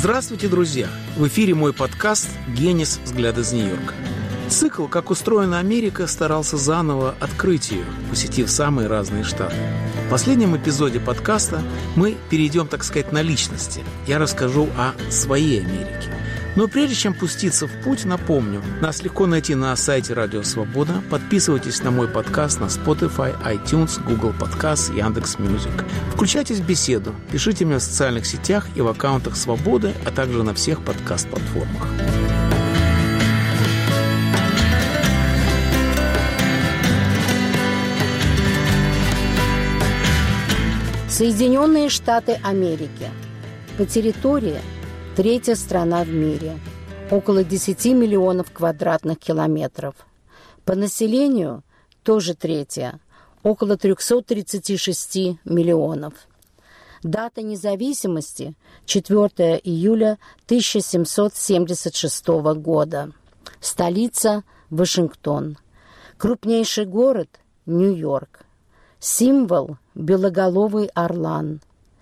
Здравствуйте, друзья! В эфире мой подкаст «Генис. Взгляд из Нью-Йорка». Цикл «Как устроена Америка» старался заново открыть ее, посетив самые разные штаты. В последнем эпизоде подкаста мы перейдем, так сказать, на личности. Я расскажу о своей Америке. Но прежде чем пуститься в путь, напомню, нас легко найти на сайте Радио Свобода. Подписывайтесь на мой подкаст на Spotify, iTunes, Google Podcasts, Яндекс.Мьюзик. Включайтесь в беседу, пишите мне в социальных сетях и в аккаунтах Свободы, а также на всех подкаст-платформах. Соединенные Штаты Америки. По территории третья страна в мире. Около 10 миллионов квадратных километров. По населению тоже третья. Около 336 миллионов. Дата независимости – 4 июля 1776 года. Столица – Вашингтон. Крупнейший город – Нью-Йорк. Символ – белоголовый орлан.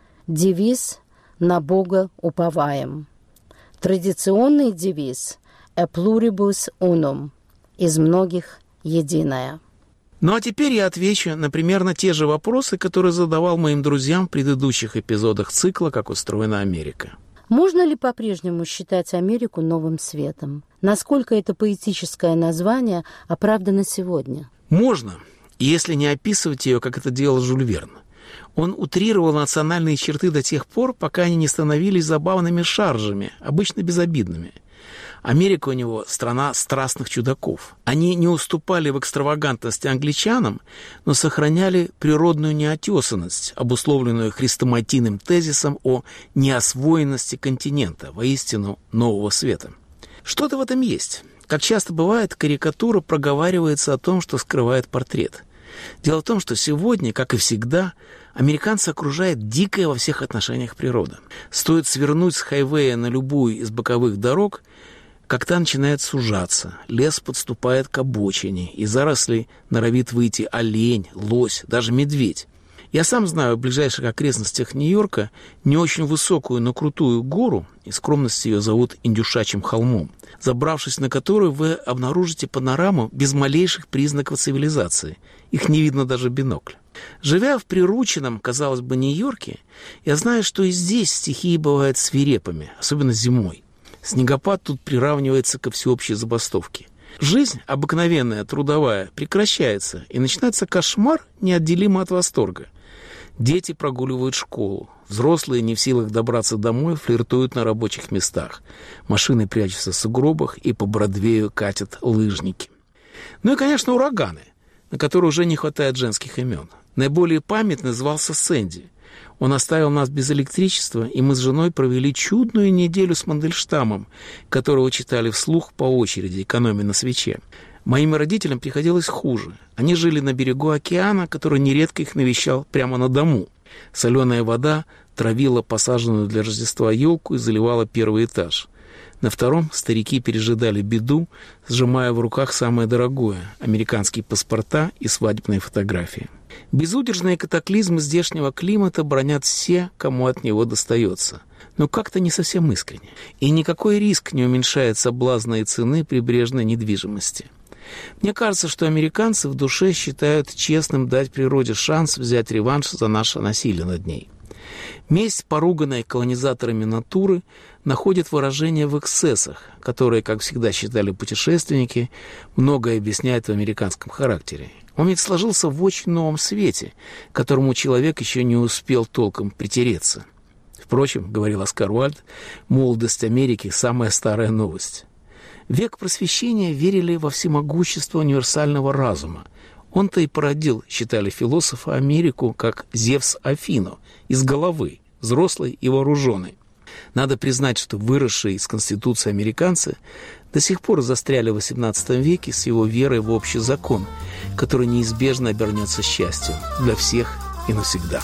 Девиз «На Бога уповаем». Традиционный девиз «A pluribus unum» – «Из многих единое». Ну а теперь я отвечу на примерно те же вопросы, которые задавал моим друзьям в предыдущих эпизодах цикла «Как устроена Америка». Можно ли по-прежнему считать Америку новым светом? Насколько это поэтическое название оправдано сегодня? Можно, если не описывать ее, как это делал Жюль Верн. Он утрировал национальные черты до тех пор, пока они не становились забавными шаржами, обычно безобидными. Америка у него – страна страстных чудаков. Они не уступали в экстравагантности англичанам, но сохраняли природную неотесанность, обусловленную хрестоматийным тезисом о неосвоенности континента, воистину нового света. Что-то в этом есть. Как часто бывает, карикатура проговаривается о том, что скрывает портрет. Дело в том, что сегодня, как и всегда, американца окружает дикая во всех отношениях природа. Стоит свернуть с хайвея на любую из боковых дорог, как та начинает сужаться, лес подступает к обочине, из зарослей норовит выйти олень, лось, даже медведь. Я сам знаю в ближайших окрестностях Нью-Йорка не очень высокую, но крутую гору, и скромность ее зовут Индюшачьим холмом, забравшись на которую вы обнаружите панораму без малейших признаков цивилизации. Их не видно даже в бинокль. Живя в прирученном, казалось бы, Нью-Йорке, я знаю, что и здесь стихии бывают свирепыми, особенно зимой. Снегопад тут приравнивается ко всеобщей забастовке. Жизнь, обыкновенная, трудовая, прекращается, и начинается кошмар, неотделимый от восторга. Дети прогуливают школу. Взрослые, не в силах добраться домой, флиртуют на рабочих местах. Машины прячутся в сугробах, и по Бродвею катят лыжники. Ну и, конечно, ураганы, на которые уже не хватает женских имен. Наиболее памятный звался Сэнди. Он оставил нас без электричества, и мы с женой провели чудную неделю с Мандельштамом, которого читали вслух по очереди, экономя на свече. Моим родителям приходилось хуже. Они жили на берегу океана, который нередко их навещал прямо на дому. Соленая вода травила посаженную для Рождества елку и заливала первый этаж. На втором старики пережидали беду, сжимая в руках самое дорогое – американские паспорта и свадебные фотографии. Безудержные катаклизмы здешнего климата бронят все, кому от него достается. Но как-то не совсем искренне. И никакой риск не уменьшает соблазна и цены прибрежной недвижимости. Мне кажется, что американцы в душе считают честным дать природе шанс взять реванш за наше насилие над ней. Месть, поруганная колонизаторами натуры, находит выражение в эксцессах, которые, как всегда считали путешественники, многое объясняют в американском характере. Он ведь сложился в очень новом свете, к которому человек еще не успел толком притереться. Впрочем, говорил Оскар Уальд, молодость Америки – самая старая новость. В век просвещения верили во всемогущество универсального разума. Он-то и породил, считали философы, Америку как Зевс Афину, из головы, взрослой и вооруженной. Надо признать, что выросшие из Конституции американцы до сих пор застряли в XVIII веке с его верой в общий закон, который неизбежно обернется счастьем для всех и навсегда.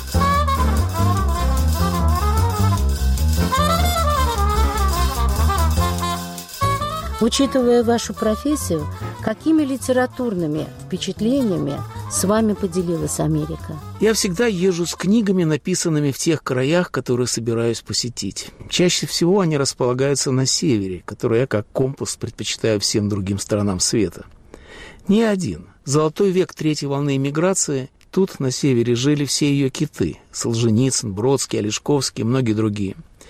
Учитывая вашу профессию, какими литературными впечатлениями с вами поделилась Америка? Я всегда езжу с книгами, написанными в тех краях, которые собираюсь посетить. Чаще всего они располагаются на севере, который я как компас предпочитаю всем другим странам света. Не один. Золотой век третьей волны эмиграции. Тут, на севере, жили все ее киты. Солженицын, Бродский, Олешковский и многие другие.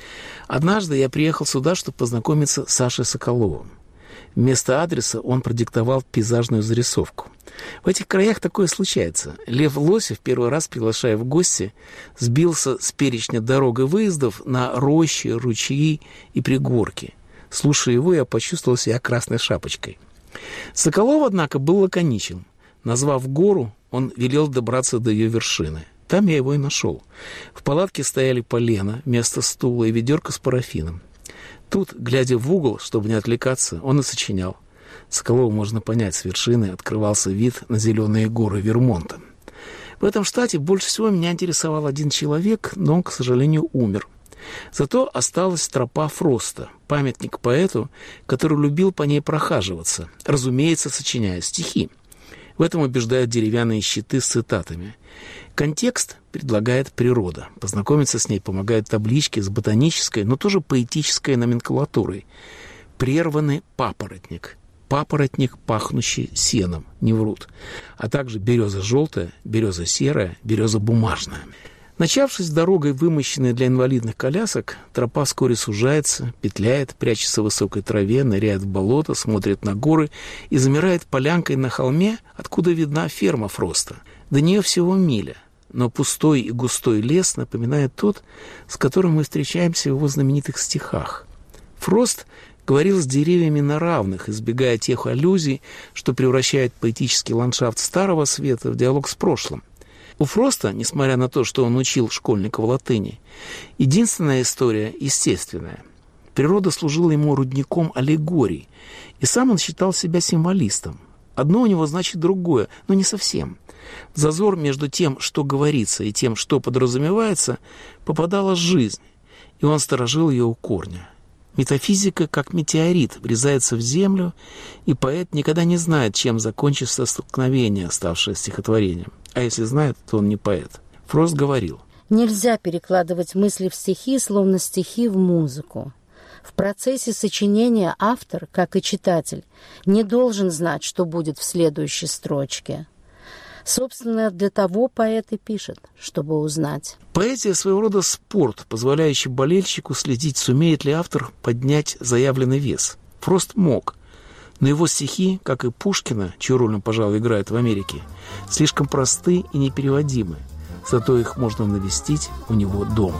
Однажды я приехал сюда, чтобы познакомиться с Сашей Соколовым. Вместо адреса он продиктовал пейзажную зарисовку. В этих краях такое случается. Лев Лосев, первый раз приглашая в гости, сбился с перечня дорог и выездов на рощи, ручьи и пригорки. Слушая его, я почувствовал себя красной шапочкой. Соколов, однако, был лаконичен. Назвав гору, он велел добраться до ее вершины. Там я его и нашел. В палатке стояли полено вместо стула и ведерко с парафином. Тут, глядя в угол, чтобы не отвлекаться, он и сочинял. Соколову можно понять, с вершины открывался вид на зеленые горы Вермонта. В этом штате больше всего меня интересовал один человек, но он, к сожалению, умер. Зато осталась тропа Фроста, памятник поэту, который любил по ней прохаживаться, разумеется, сочиняя стихи. В этом убеждают деревянные щиты с цитатами. Контекст предлагает природа. Познакомиться с ней помогают таблички с ботанической, но тоже поэтической номенклатурой. Прерванный папоротник. Папоротник, пахнущий сеном, не врут. А также береза желтая, береза серая, береза бумажная. Начавшись дорогой, вымощенной для инвалидных колясок, тропа вскоре сужается, петляет, прячется в высокой траве, ныряет в болото, смотрит на горы и замирает полянкой на холме, откуда видна ферма Фроста. До нее всего миля, но пустой и густой лес напоминает тот, с которым мы встречаемся в его знаменитых стихах. Фрост говорил с деревьями на равных, избегая тех аллюзий, что превращают поэтический ландшафт Старого Света в диалог с прошлым. У Фроста, несмотря на то, что он учил школьников латыни, единственная история естественная. Природа служила ему рудником аллегорий, и сам он считал себя символистом. Одно у него значит другое, но не совсем. В зазор между тем, что говорится, и тем, что подразумевается, попадала жизнь, и он сторожил ее у корня. Метафизика, как метеорит, врезается в землю, и поэт никогда не знает, чем закончится столкновение, ставшее стихотворением. А если знает, то он не поэт. Фрост говорил: «Нельзя перекладывать мысли в стихи, словно стихи в музыку. В процессе сочинения автор, как и читатель, не должен знать, что будет в следующей строчке. Собственно, для того поэт и пишет, чтобы узнать». Поэзия — своего рода спорт, позволяющий болельщику следить, сумеет ли автор поднять заявленный вес. Фрост мог. Но его стихи, как и Пушкина, чью роль он, пожалуй, играет в Америке, слишком просты и непереводимы. Зато их можно навестить у него дома.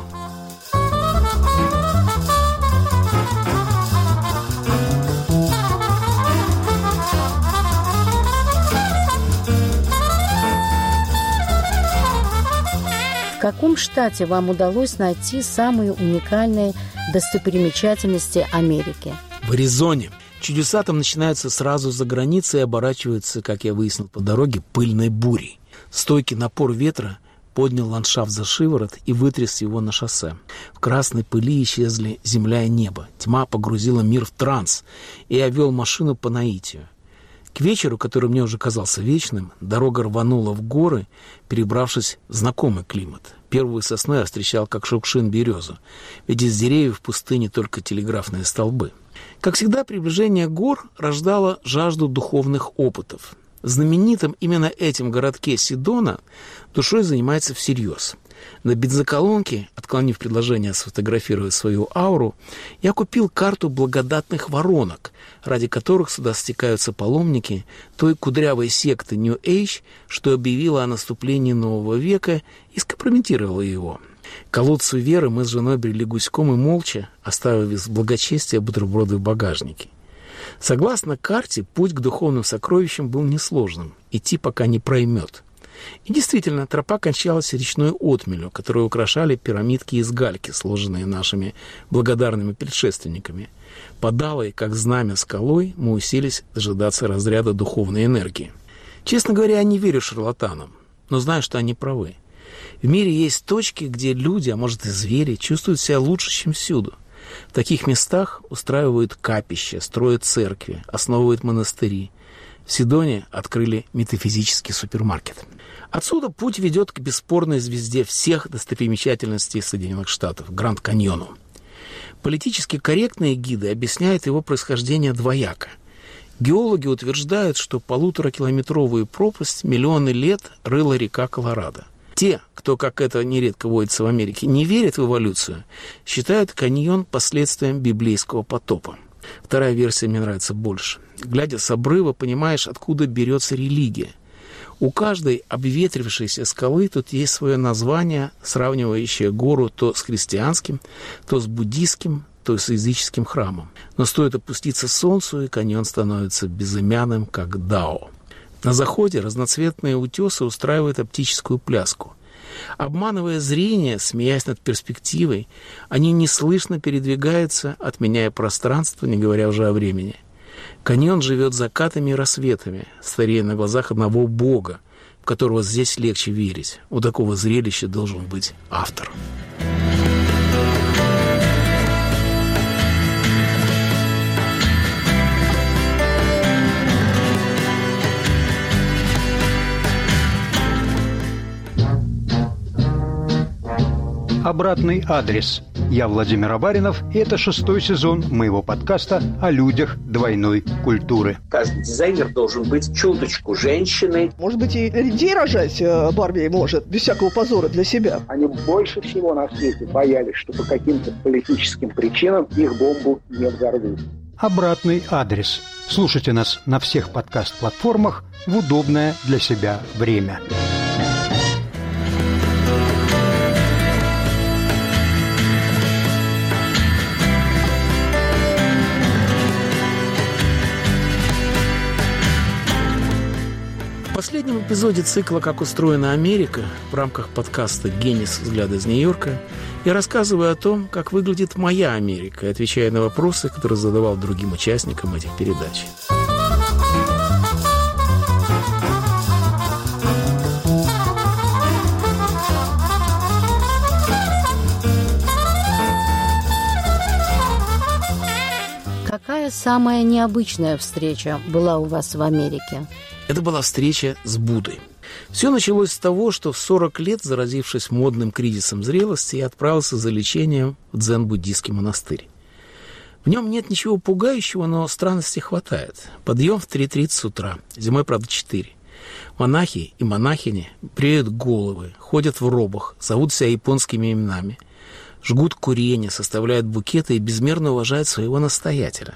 В каком штате вам удалось найти самые уникальные достопримечательности Америки? В Аризоне. Чудеса там начинаются сразу за границей и оборачиваются, как я выяснил по дороге, пыльной бурей. Стойкий напор ветра поднял ландшафт за шиворот и вытряс его на шоссе. В красной пыли исчезли земля и небо. Тьма погрузила мир в транс, и я вел машину по наитию. К вечеру, который мне уже казался вечным, дорога рванула в горы, перебравшись в знакомый климат. Первую сосну я встречал как шукшин березу, ведь из деревьев в пустыне только телеграфные столбы. Как всегда, приближение гор рождало жажду духовных опытов. В знаменитом именно этим городке Сидона душой занимается всерьез. На бензоколонке, отклонив предложение сфотографировать свою ауру, я купил карту благодатных воронок, ради которых сюда стекаются паломники той кудрявой секты New Age, что объявила о наступлении нового века и скомпрометировала его. К колодцу веры мы с женой брели гуськом и молча, оставив из благочестия бутерброды в багажнике. Согласно карте, путь к духовным сокровищам был несложным, идти пока не проймет. И действительно, тропа кончалась речной отмелью, которую украшали пирамидки из гальки, сложенные нашими благодарными предшественниками. Под алой, как знамя скалой, мы уселись дожидаться разряда духовной энергии. Честно говоря, я не верю шарлатанам, но знаю, что они правы. В мире есть точки, где люди, а может и звери, чувствуют себя лучше, чем всюду. В таких местах устраивают капища, строят церкви, основывают монастыри. В Сидоне открыли метафизический супермаркет. Отсюда путь ведет к бесспорной звезде всех достопримечательностей Соединенных Штатов – Гранд-Каньону. Политически корректные гиды объясняют его происхождение двояко. Геологи утверждают, что 1,5-километровую пропасть миллионы лет рыла река Колорадо. Те, кто, как это нередко водится в Америке, не верят в эволюцию, считают каньон последствием библейского потопа. Вторая версия мне нравится больше. Глядя с обрыва, понимаешь, откуда берется религия. У каждой обветрившейся скалы тут есть свое название, сравнивающее гору то с христианским, то с буддийским, то с языческим храмом. Но стоит опуститься солнцу, и каньон становится безымянным, как Дао. На заходе разноцветные утесы устраивают оптическую пляску. Обманывая зрение, смеясь над перспективой, они неслышно передвигаются, отменяя пространство, не говоря уже о времени. Каньон живет закатами и рассветами, старея на глазах одного бога, в которого здесь легче верить. У такого зрелища должен быть автор. Обратный адрес. Я Владимир Абаринов, и это 6-й сезон моего подкаста о людях двойной культуры. Каждый дизайнер должен быть чуточку женщиной. Может быть, и людей рожать Барби может, без всякого позора для себя. Они больше всего на свете боялись, что по каким-то политическим причинам их бомбу не взорвут. Обратный адрес. Слушайте нас на всех подкаст-платформах в удобное для себя время. В последнем эпизоде цикла «Как устроена Америка» в рамках подкаста «Генис. Взгляды из Нью-Йорка» я рассказываю о том, как выглядит моя Америка, отвечая на вопросы, которые задавал другим участникам этих передач. Какая самая необычная встреча была у вас в Америке? Это была встреча с Буддой. Все началось с того, что в 40 лет, заразившись модным кризисом зрелости, я отправился за лечением в дзен-буддийский монастырь. В нем нет ничего пугающего, но странностей хватает. Подъем в 3:30 с утра, зимой, правда, 4. Монахи и монахини бреют головы, ходят в робах, зовут себя японскими именами, жгут курение, составляют букеты и безмерно уважают своего настоятеля.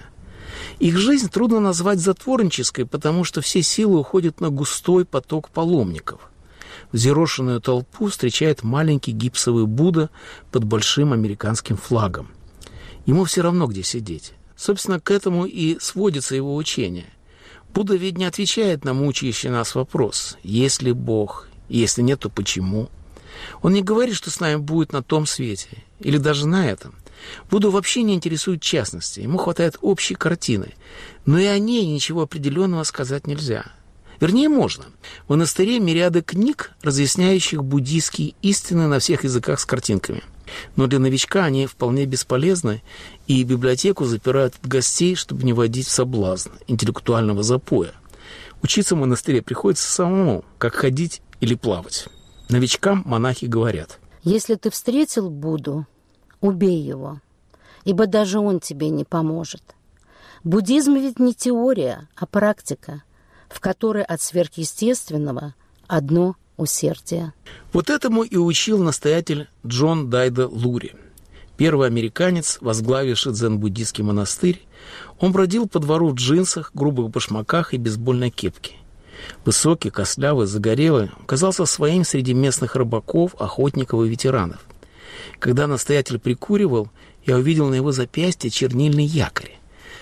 Их жизнь трудно назвать затворнической, потому что все силы уходят на густой поток паломников. Взъерошенную толпу встречает маленький гипсовый Будда под большим американским флагом. Ему все равно, где сидеть. Собственно, к этому и сводится его учение. Будда ведь не отвечает на мучающий нас вопрос: есть ли Бог, если нет, то почему? Он не говорит, что с нами будет на том свете, или даже на этом. Будду вообще не интересует частности, ему хватает общей картины, но и о ней ничего определенного сказать нельзя. Вернее, можно. В монастыре мириады книг, разъясняющих буддийские истины на всех языках с картинками. Но для новичка они вполне бесполезны, и библиотеку запирают от гостей, чтобы не вводить в соблазн интеллектуального запоя. Учиться в монастыре приходится самому, как ходить или плавать. Новичкам монахи говорят: если ты встретил Будду, убей его, ибо даже он тебе не поможет. Буддизм ведь не теория, а практика, в которой от сверхъестественного одно усердие. Вот этому и учил настоятель Джон Дайда Лури. Первый американец, возглавивший дзен-буддийский монастырь. Он бродил по двору в джинсах, грубых башмаках и бейсбольной кепке. Высокий, костлявый, загорелый, казался своим среди местных рыбаков, охотников и ветеранов. Когда настоятель прикуривал, я увидел на его запястье чернильный якорь.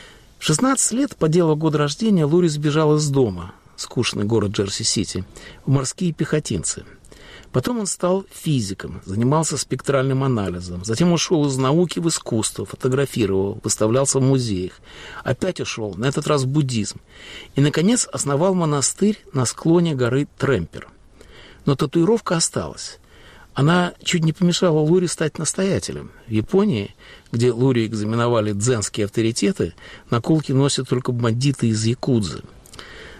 В 16 лет, по делу года рождения, Лури сбежал из дома, скучный город Джерси-Сити, в морские пехотинцы. Потом он стал физиком, занимался спектральным анализом. Затем ушел из науки в искусство, фотографировал, выставлялся в музеях. Опять ушел, на этот раз в буддизм. И, наконец, основал монастырь на склоне горы Тремпер. Но татуировка осталась. Она чуть не помешала Лури стать настоятелем. В Японии, где Лури экзаменовали дзенские авторитеты, наколки носят только бандиты из якудзы.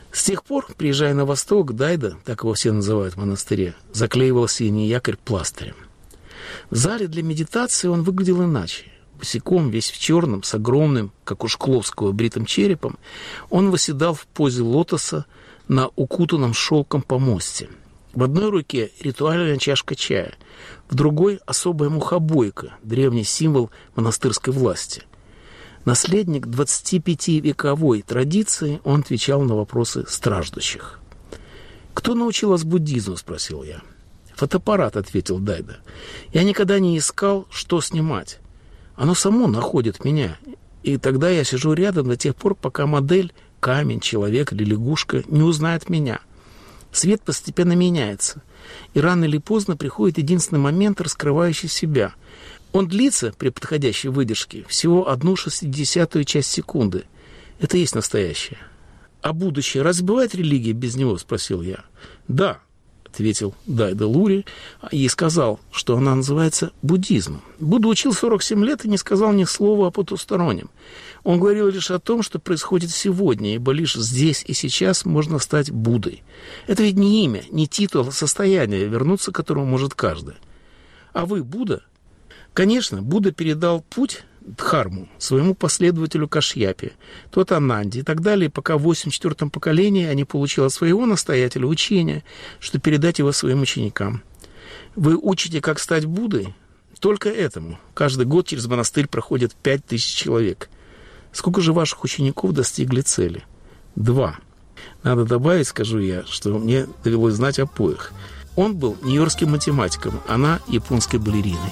С тех пор, приезжая на восток, Дайда, так его все называют в монастыре, заклеивал синий якорь пластырем. В зале для медитации он выглядел иначе. Босиком, весь в черном, с огромным, как у Шкловского, бритым черепом, он восседал в позе лотоса на укутанном шелком помосте. В одной руке ритуальная чашка чая, в другой – особая мухобойка, древний символ монастырской власти. Наследник 25-вековой традиции, он отвечал на вопросы страждущих. «Кто научил вас буддизму?» – спросил я. «Фотоаппарат», – ответил Дайда. «Я никогда не искал, что снимать. Оно само находит меня, и тогда я сижу рядом до тех пор, пока модель, камень, человек или лягушка не узнает меня. Свет постепенно меняется, и рано или поздно приходит единственный момент, раскрывающий себя. Он длится при подходящей выдержке всего 1/60 часть секунды. Это и есть настоящее. А будущее разве бывает религия без него?» – спросил я. «Да», – ответил Дайда Лури и сказал, что она называется буддизмом. Будда учил 47 лет и не сказал ни слова о потустороннем. Он говорил лишь о том, что происходит сегодня, ибо лишь здесь и сейчас можно стать Буддой. Это ведь не имя, не титул, а состояние, вернуться к которому может каждый. А вы Будда? Конечно, Будда передал путь Дхарму своему последователю Кашьяпе, тот Ананде и так далее, пока в 84-м поколении они получили от своего настоятеля учение, что передать его своим ученикам. Вы учите, как стать Буддой? Только этому. Каждый год через монастырь проходит 5000 человек. Сколько же ваших учеников достигли цели? 2. Надо добавить, скажу я, что мне довелось знать обоих. Он был нью-йоркским математиком, она японской балериной.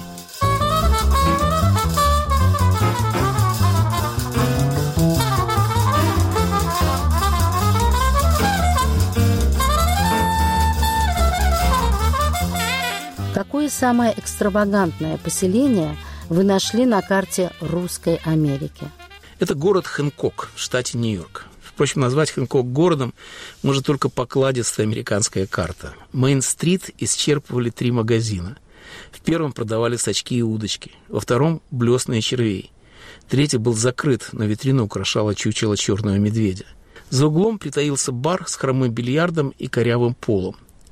Какое самое экстравагантное поселение вы нашли на карте Русской Америки? Это город Хэнкок в штате Нью-Йорк. Впрочем, назвать Хэнкок городом может только покладистая американская карта. Мейн-стрит исчерпывали 3 магазина. В первом продавали сачки и удочки, во втором – блесны и червей. Третий был закрыт, но витрину украшало чучело черного медведя. За углом притаился бар с хромым бильярдом и корявым полом.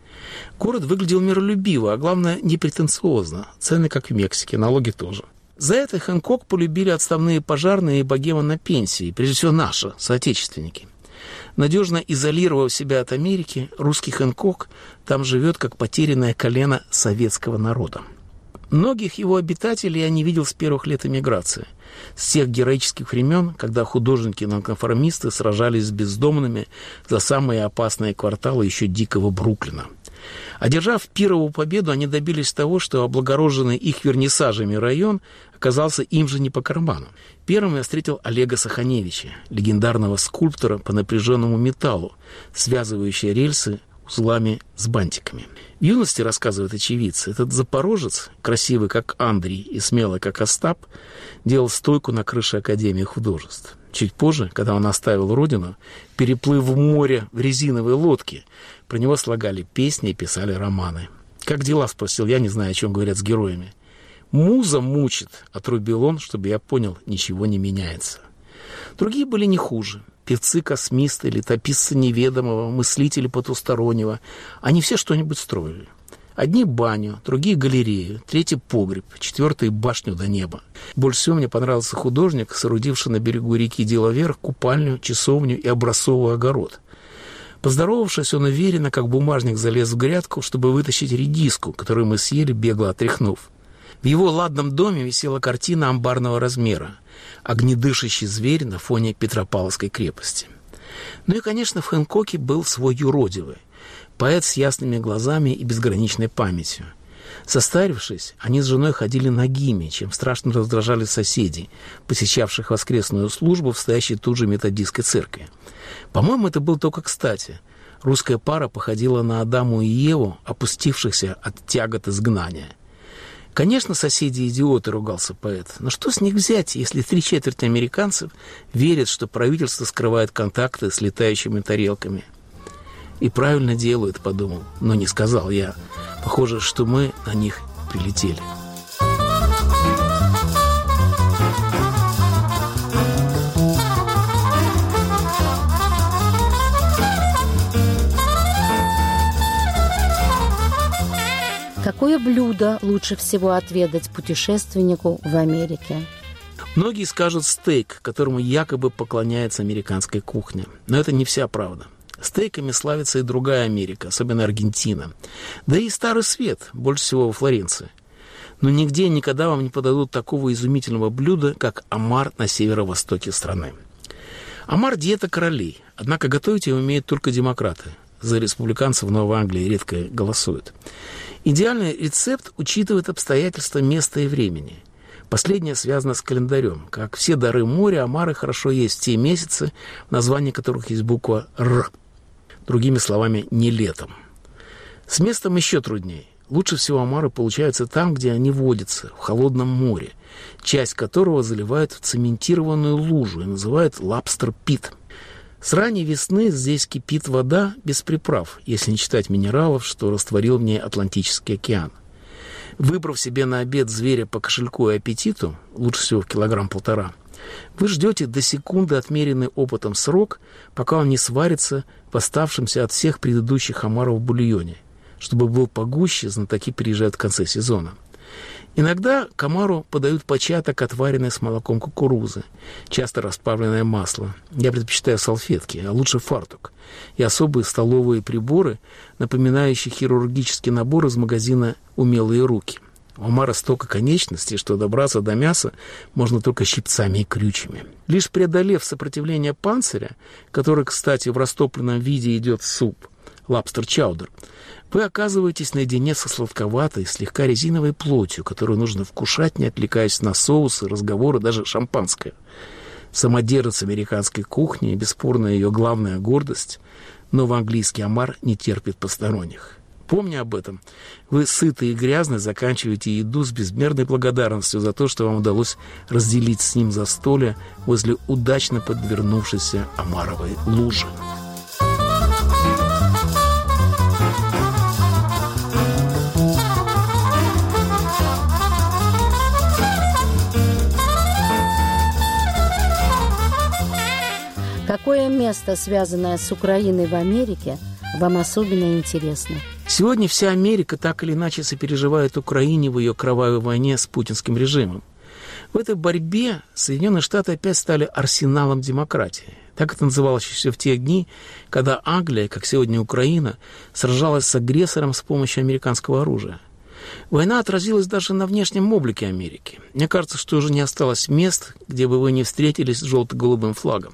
Город выглядел миролюбиво, а главное, непретенциозно. Цены, как в Мексике, налоги тоже. За это Хэнкок полюбили отставные пожарные и богема на пенсии, прежде всего наши, соотечественники. Надежно изолировав себя от Америки, русский Хэнкок там живет, как потерянное колено советского народа. Многих его обитателей я не видел с первых лет эмиграции, с тех героических времен, когда художники-нонконформисты сражались с бездомными за самые опасные кварталы еще дикого Бруклина. Одержав пировую победу, они добились того, что облагороженный их вернисажами район оказался им же не по карману. Первым я встретил Олега Саханевича, легендарного скульптора по напряженному металлу, связывающего рельсы узлами с бантиками. В юности, рассказывает очевидцы, этот запорожец, красивый как Андрей и смелый как Остап, делал стойку на крыше Академии художеств. Чуть позже, когда он оставил родину, переплыв в море в резиновой лодке, про него слагали песни и писали романы. «Как дела?» – спросил я, не зная, о чем говорят с героями. «Муза мучит», – отрубил он, чтобы я понял, ничего не меняется. Другие были не хуже. Певцы-космисты, летописцы неведомого, мыслители потустороннего. Они все что-нибудь строили. Одни баню, другие галерею, третий погреб, четвертый башню до неба. Больше всего мне понравился художник, соорудивший на берегу реки Делавер купальню, часовню и образцовый огород. Поздоровавшись, он уверенно, как бумажник, залез в грядку, чтобы вытащить редиску, которую мы съели, бегло отряхнув. В его ладном доме висела картина амбарного размера «Огнедышащий зверь на фоне Петропавловской крепости». Ну и, конечно, в Хэнкоке был свой юродивый, поэт с ясными глазами и безграничной памятью. Состарившись, они с женой ходили нагими, чем страшно раздражали соседей, посещавших воскресную службу в стоящей тут же методистской церкви. По-моему, это было только кстати. Русская пара походила на Адаму и Еву, опустившихся от тягот изгнания. Конечно, соседи идиоты, ругался поэт, но что с них взять, если 3/4 американцев верят, что правительство скрывает контакты с летающими тарелками? И правильно делают, подумал, но не сказал я. Похоже, что мы на них прилетели. Какое блюдо лучше всего отведать путешественнику в Америке? Многие скажут стейк, которому якобы поклоняется американская кухня. Но это не вся правда. Стейками славится и другая Америка, особенно Аргентина. Да и Старый Свет, больше всего во Флоренции. Но нигде никогда вам не подадут такого изумительного блюда, как омар на северо-востоке страны. Омар – диета королей, однако готовить его умеют только демократы. За республиканцев в Новой Англии редко голосуют. Идеальный рецепт учитывает обстоятельства места и времени. Последнее связано с календарем. Как все дары моря, омары хорошо есть в те месяцы, в названии которых есть буква «Р». Другими словами, не летом. С местом еще труднее. Лучше всего омары получаются там, где они водятся, в холодном море, часть которого заливают в цементированную лужу и называют лобстер-пит. С ранней весны здесь кипит вода без приправ, если не считать минералов, что растворил в ней Атлантический океан. Выбрав себе на обед зверя по кошельку и аппетиту, лучше всего в 1,5 килограмма, вы ждете до секунды отмеренный опытом срок, пока он не сварится в оставшемся от всех предыдущих омаров в бульоне. Чтобы был погуще, знатоки приезжают в конце сезона. Иногда к омару подают початок, отваренный с молоком кукурузы, часто расплавленное масло. Я предпочитаю салфетки, а лучше фартук, и особые столовые приборы, напоминающие хирургический набор из магазина «Умелые руки». У омара столько конечностей, что добраться до мяса можно только щипцами и крючьями. Лишь преодолев сопротивление панциря, который, кстати, в растопленном виде идет в суп, лобстер-чаудер, вы оказываетесь наедине со сладковатой, слегка резиновой плотью, которую нужно вкушать, не отвлекаясь на соусы, разговоры, даже шампанское. Самодержец американской кухни и, бесспорно, ее главная гордость, новоанглийский омар не терпит посторонних. Помня об этом, вы сытые и грязные заканчиваете еду с безмерной благодарностью за то, что вам удалось разделить с ним застолье возле удачно подвернувшейся омаровой лужи. Какое место, связанное с Украиной в Америке, вам особенно интересно? Сегодня вся Америка так или иначе сопереживает Украине в ее кровавой войне с путинским режимом. В этой борьбе Соединенные Штаты опять стали арсеналом демократии. Так это называлось еще в те дни, когда Англия, как сегодня Украина, сражалась с агрессором с помощью американского оружия. Война отразилась даже на внешнем облике Америки. Мне кажется, что уже не осталось мест, где бы вы не встретились с желто-голубым флагом.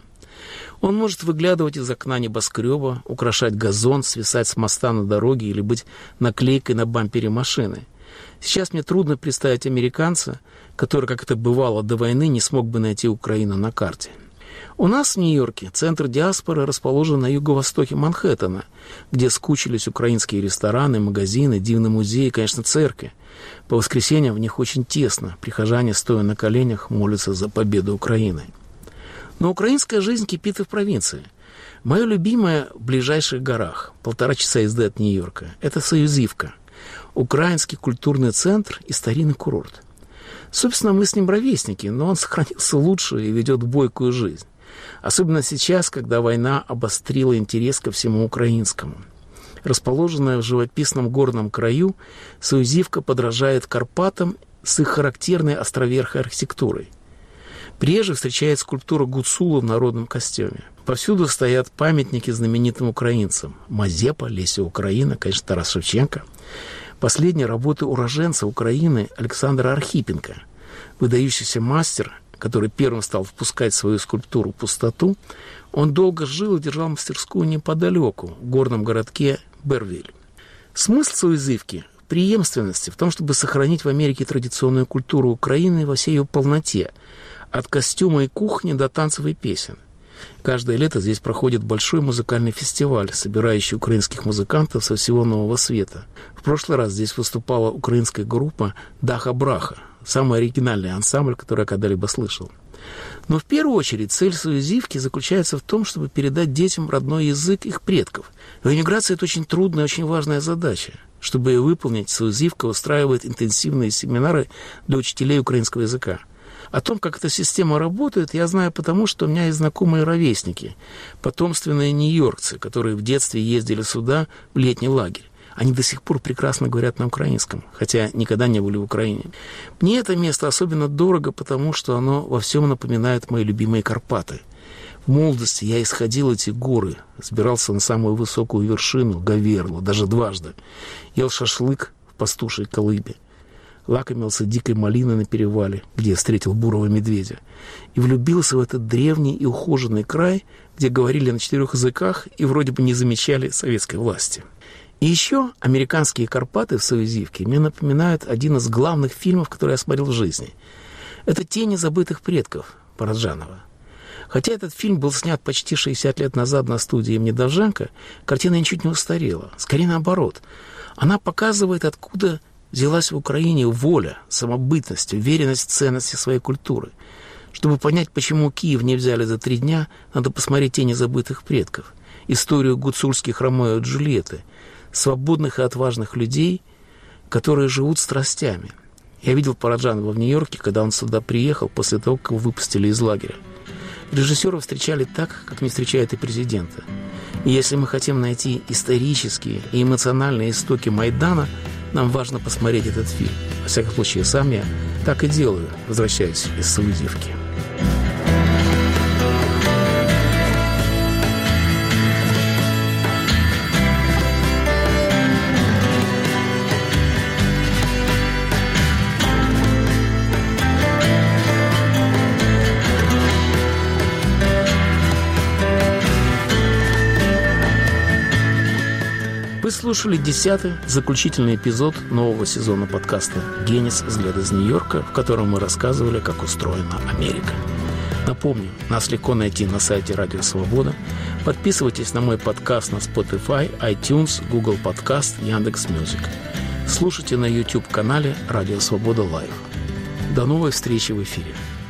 Он может выглядывать из окна небоскреба, украшать газон, свисать с моста на дороге или быть наклейкой на бампере машины. Сейчас мне трудно представить американца, который, как это бывало до войны, не смог бы найти Украину на карте. У нас в Нью-Йорке центр диаспоры расположен на юго-востоке Манхэттена, где скучились украинские рестораны, магазины, дивный музей и, конечно, церкви. По воскресеньям в них очень тесно. Прихожане, стоя на коленях, молятся за победу Украины. Но украинская жизнь кипит и в провинции. Мое любимое в ближайших горах, 1,5 часа езды от Нью-Йорка, это Союзивка, украинский культурный центр и старинный курорт. Собственно, мы с ним ровесники, но он сохранился лучше и ведет бойкую жизнь. Особенно сейчас, когда война обострила интерес ко всему украинскому. Расположенная в живописном горном краю, Союзивка подражает Карпатам с их характерной островерхой архитектурой. Приезжих встречает скульптура Гуцула в народном костюме. Повсюду стоят памятники знаменитым украинцам. Мазепа, Леся Украина, конечно, Тарас Шевченко. Последние работы уроженца Украины Александра Архипенко. Выдающийся мастер, который первым стал впускать в свою скульптуру пустоту, он долго жил и держал мастерскую неподалеку, в горном городке Бервиль. Смысл Союзивки в преемственности, в том, чтобы сохранить в Америке традиционную культуру Украины во всей ее полноте, от костюма и кухни до танцев и песен. Каждое лето здесь проходит большой музыкальный фестиваль, собирающий украинских музыкантов со всего Нового Света. В прошлый раз здесь выступала украинская группа «Даха-Браха», самый оригинальный ансамбль, который я когда-либо слышал. Но в первую очередь цель Союзивки заключается в том, чтобы передать детям родной язык их предков. В эмиграции это очень трудная, очень важная задача. Чтобы ее выполнить, Союзивка устраивает интенсивные семинары для учителей украинского языка. О том, как эта система работает, я знаю потому, что у меня есть знакомые ровесники, потомственные нью-йоркцы, которые в детстве ездили сюда в летний лагерь. Они до сих пор прекрасно говорят на украинском, хотя никогда не были в Украине. Мне это место особенно дорого, потому что оно во всем напоминает мои любимые Карпаты. В молодости я исходил эти горы, взбирался на самую высокую вершину, Говерлу, даже дважды. Ел шашлык в пастушьей колыбе, лакомился дикой малиной на перевале, где я встретил бурого медведя, и влюбился в этот древний и ухоженный край, где говорили на 4 языках и вроде бы не замечали советской власти. И еще «Американские Карпаты» в Союзивке мне напоминают один из главных фильмов, который я смотрел в жизни. Это «Тени забытых предков» Параджанова. Хотя этот фильм был снят почти 60 лет назад на студии имени Довженко, картина ничуть не устарела. Скорее наоборот. Она показывает, откуда взялась в Украине воля, самобытность, уверенность в ценности своей культуры. Чтобы понять, почему Киев не взяли за 3 дня, надо посмотреть «Тени забытых предков», историю гуцульских Ромео и Джульетты, свободных и отважных людей, которые живут страстями. Я видел Параджанова в Нью-Йорке, когда он сюда приехал после того, как его выпустили из лагеря. Режиссера встречали так, как не встречают и президента. И если мы хотим найти исторические и эмоциональные истоки Майдана, нам важно посмотреть этот фильм. Во всяком случае, сам я так и делаю, возвращаясь из Союзивки. Вы слушали 10-й, заключительный эпизод нового сезона подкаста «Генис. Взгляд из Нью-Йорка», в котором мы рассказывали, как устроена Америка. Напомню, нас легко найти на сайте Радио Свобода. Подписывайтесь на мой подкаст на Spotify, iTunes, Google Podcast, Яндекс.Мьюзик. Слушайте на YouTube-канале Радио Свобода Лайв. До новой встречи в эфире.